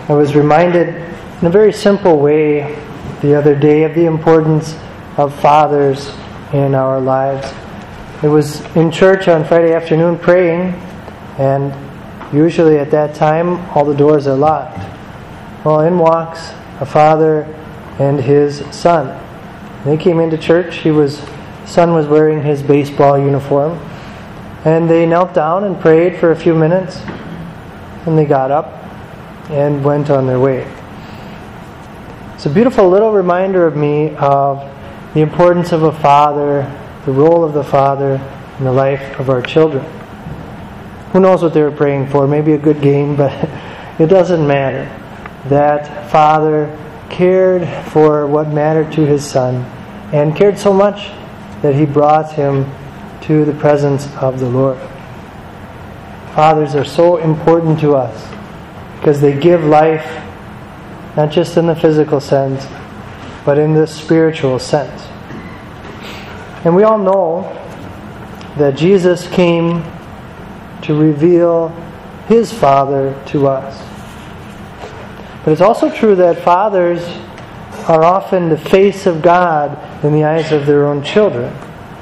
I was reminded in a very simple way the other day of the importance of fathers in our lives. It was in church on Friday afternoon praying, and usually at that time all the doors are locked. Well, in walks a father and his son. They came into church. Son was wearing his baseball uniform, and they knelt down and prayed for a few minutes, and they got up and went on their way. It's a beautiful little reminder of me of the importance of a father, the role of the father in the life of our children. Who knows what they were praying for? Maybe a good game, but it doesn't matter. That father cared for what mattered to his son, and cared so much that he brought him to the presence of the Lord. Fathers are so important to us because they give life, not just in the physical sense, but in the spiritual sense. And we all know that Jesus came to reveal His Father to us. But it's also true that fathers are often the face of God in the eyes of their own children.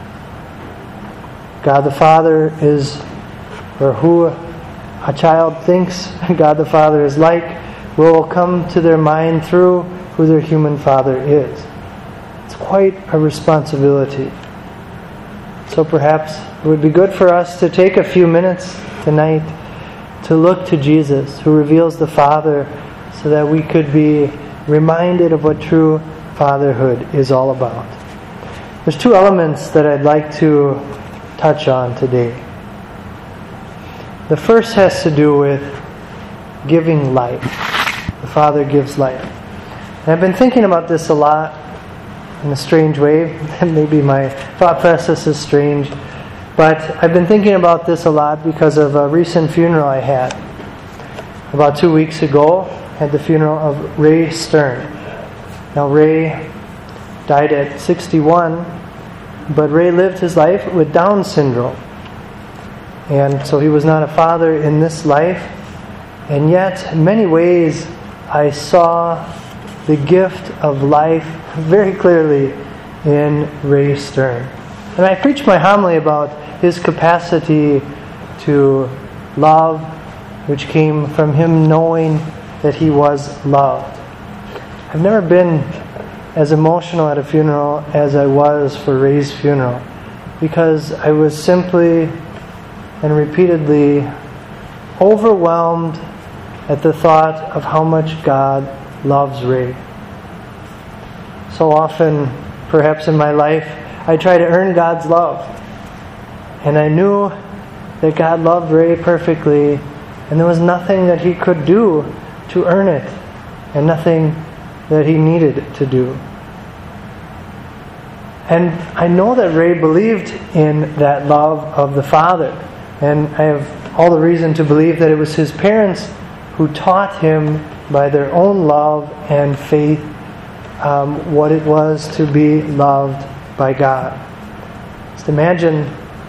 God the Father is, or who a child thinks God the Father is like, will come to their mind through who their human father is. It's quite a responsibility. So perhaps it would be good for us to take a few minutes tonight to look to Jesus, who reveals the Father, so that we could be reminded of what true fatherhood is all about. There's two elements that I'd like to touch on today. The first has to do with giving life. The Father gives life. And I've been thinking about this a lot in a strange way. Maybe my thought process is strange. But I've been thinking about this a lot because of a recent funeral I had. About 2 weeks ago, I had the funeral of Ray Stern. Now Ray died at 61, but Ray lived his life with Down syndrome. And so he was not a father in this life. And yet, in many ways, I saw the gift of life very clearly in Ray Stern. And I preached my homily about his capacity to love, which came from him knowing that he was loved. I've never been as emotional at a funeral as I was for Ray's funeral, because I was simply and repeatedly overwhelmed at the thought of how much God loves Ray. So often, perhaps in my life, I try to earn God's love. And I knew that God loved Ray perfectly, and there was nothing that he could do to earn it, and nothing that he needed to do. And I know that Ray believed in that love of the Father, and I have all the reason to believe that it was his parents who taught him by their own love and faith what it was to be loved by God. Just imagine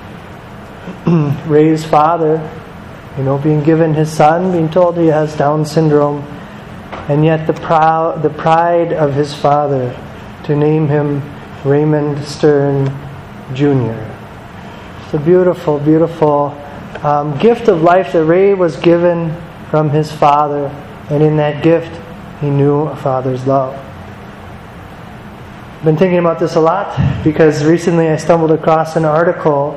Ray's father, being given his son, being told he has Down syndrome, and yet the pride of his father to name him Raymond Stern Jr. It's a beautiful, beautiful gift of life that Ray was given from his father, and in that gift he knew a father's love. I've been thinking about this a lot because recently I stumbled across an article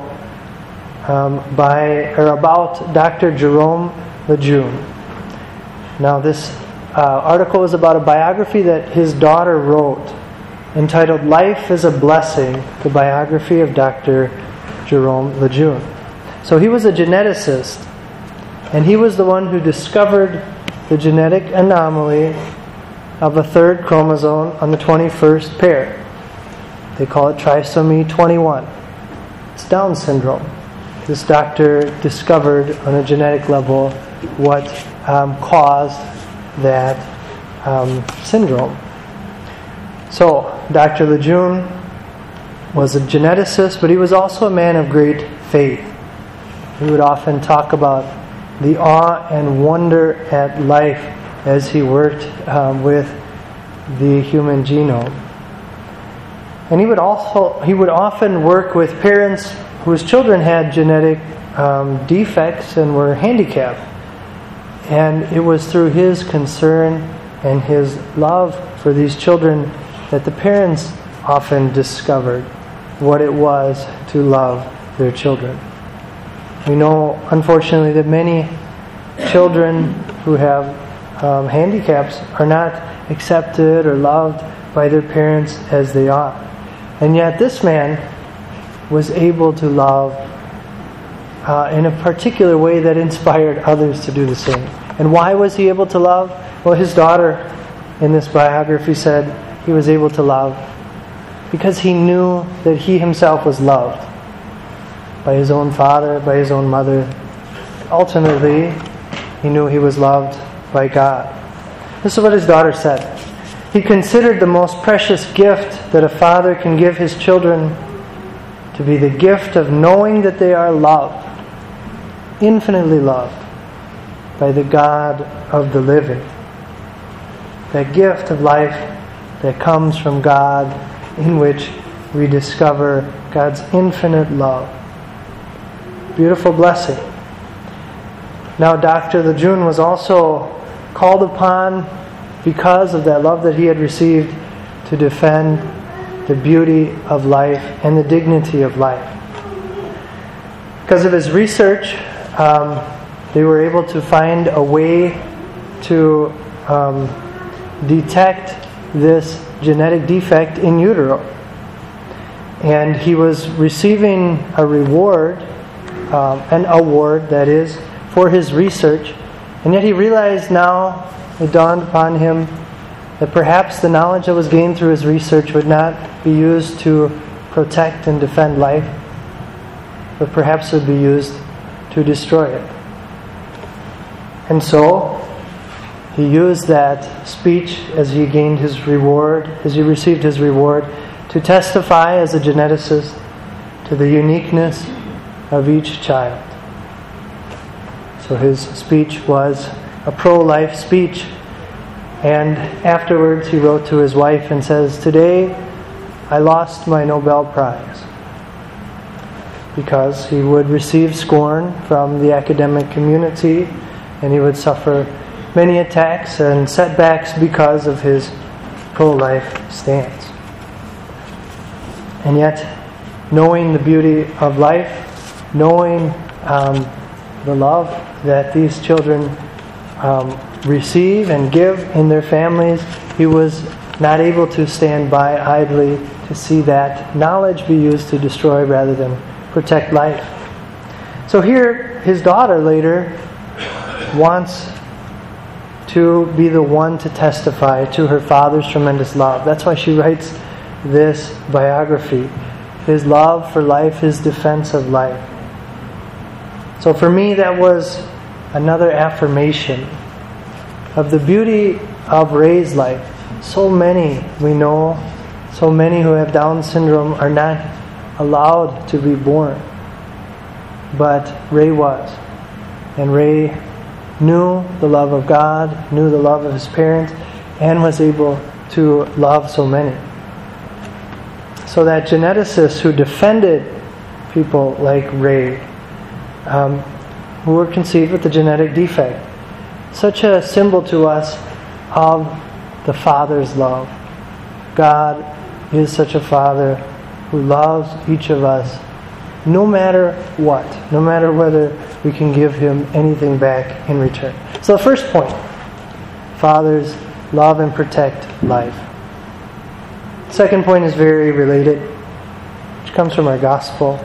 about Dr. Jerome Lejeune. Now this article is about a biography that his daughter wrote entitled "Life is a Blessing," the biography of Dr. Jerome Lejeune. So he was a geneticist, and he was the one who discovered the genetic anomaly of a third chromosome on the 21st pair. They call it trisomy 21. It's Down syndrome. This doctor discovered on a genetic level what caused that syndrome. So, Dr. Lejeune was a geneticist, but he was also a man of great faith. He would often talk about the awe and wonder at life as he worked with the human genome. And he would often work with parents whose children had genetic defects and were handicapped. And it was through his concern and his love for these children that the parents often discovered what it was to love their children. We know, unfortunately, that many children who have handicaps are not accepted or loved by their parents as they ought. And yet this man was able to love in a particular way that inspired others to do the same. And why was he able to love? Well, his daughter in this biography said he was able to love because he knew that he himself was loved by his own father, by his own mother. Ultimately, he knew he was loved by God. This is what his daughter said. He considered the most precious gift that a father can give his children to be the gift of knowing that they are loved, infinitely loved, by the God of the living. That gift of life that comes from God, in which we discover God's infinite love. Beautiful blessing. Now, Dr. Lejeune was also called upon, because of that love that he had received, to defend the beauty of life and the dignity of life. Because of his research, they were able to find a way to detect this genetic defect in utero. And he was receiving a reward, an award that is, for his research. And yet he realized now, it dawned upon him, that perhaps the knowledge that was gained through his research would not be used to protect and defend life, but perhaps would be used to destroy it. And so, he used that speech as he gained his reward, as he received his reward, to testify as a geneticist to the uniqueness of each child. So his speech was a pro-life speech. And afterwards he wrote to his wife and says, "Today I lost my Nobel Prize." Because he would receive scorn from the academic community, and he would suffer many attacks and setbacks because of his pro-life stance. And yet, knowing the beauty of life, knowing the love that these children receive and give in their families, he was not able to stand by idly to see that knowledge be used to destroy rather than protect life. So here, his daughter later wants to be the one to testify to her father's tremendous love. That's why she writes this biography. His love for life, his defense of life. So for me, that was another affirmation of the beauty of Ray's life. So many we know, so many who have Down syndrome are not allowed to be born. But Ray was. And Ray knew the love of God, knew the love of his parents, and was able to love so many. So that geneticist who defended people like Ray, who were conceived with a genetic defect, such a symbol to us of the Father's love. God is such a Father who loves each of us no matter what, no matter whether we can give Him anything back in return. So the first point, fathers love and protect life. Second point is very related, which comes from our gospel.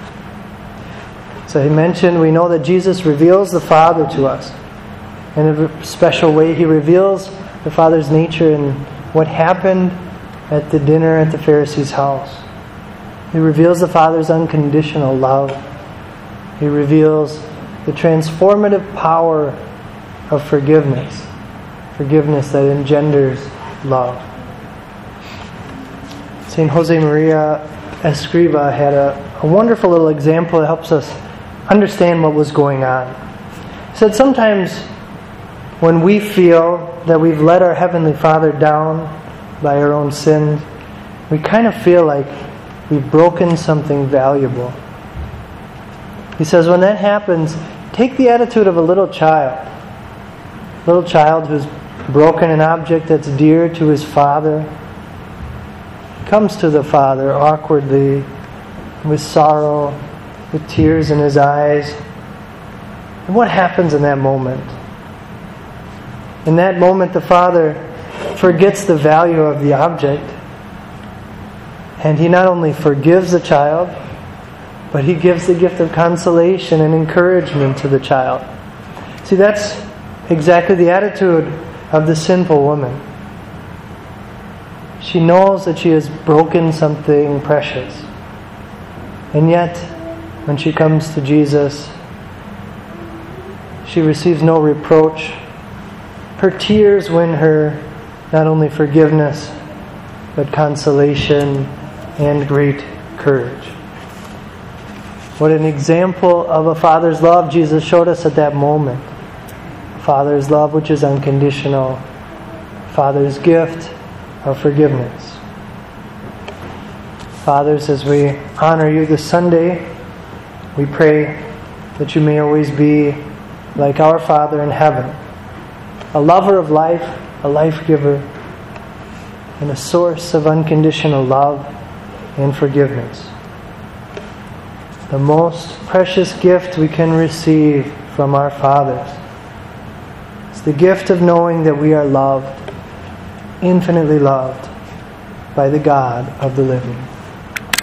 So he mentioned, we know that Jesus reveals the Father to us. In a special way, He reveals the Father's nature in what happened at the dinner at the Pharisee's house. He reveals the Father's unconditional love. He reveals the transformative power of forgiveness. Forgiveness that engenders love. St. Jose Maria Escriva had a wonderful little example that helps us understand what was going on. He said sometimes when we feel that we've let our Heavenly Father down by our own sins, we kind of feel like we've broken something valuable. He says when that happens, take the attitude of a little child. Little child who's broken an object that's dear to his father. Comes to the Father awkwardly, with sorrow, with tears in his eyes. And what happens in that moment? In that moment, the Father forgets the value of the object. And He not only forgives the child, but He gives the gift of consolation and encouragement to the child. See, that's exactly the attitude of the sinful woman. She knows that she has broken something precious. And yet, when she comes to Jesus, she receives no reproach. Her tears win her not only forgiveness, but consolation and great courage. What an example of a Father's love Jesus showed us at that moment. Father's love which is unconditional. Father's gift of forgiveness. Fathers, as we honor you this Sunday, we pray that you may always be like our Father in heaven, a lover of life, a life giver, and a source of unconditional love and forgiveness. The most precious gift we can receive from our fathers is the gift of knowing that we are loved, infinitely loved, by the God of the living.